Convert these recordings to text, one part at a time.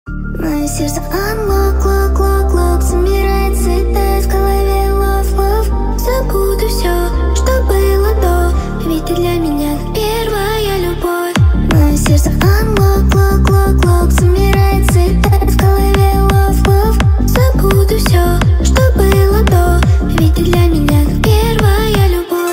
Мое сердце unlock, лок, лок, лок. Собирается и тает в голове love, love. Забуду все, что было до. Ведь ты для меня как первая любовь. Мое сердце unlock, лок, лок, лок. Собирается и тает в голове love, love. Забуду все, что было до. Ведь ты для меня как первая любовь.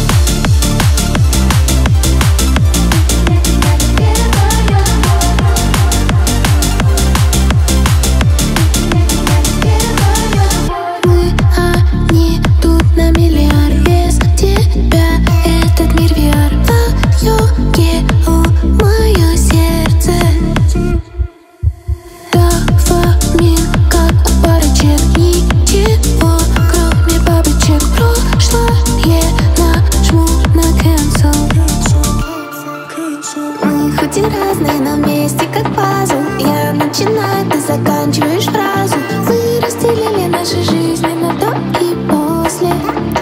Хоть и разные, но вместе как пазл. Я начинаю, ты заканчиваешь фразу. Мы разделили наши жизни на до и после.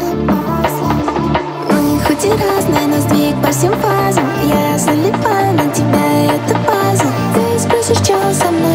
Мы хоть и разные, но сдвиг по всем фазам. Я залипаю на тебя, это пазл. Ты спросишь, что со мной.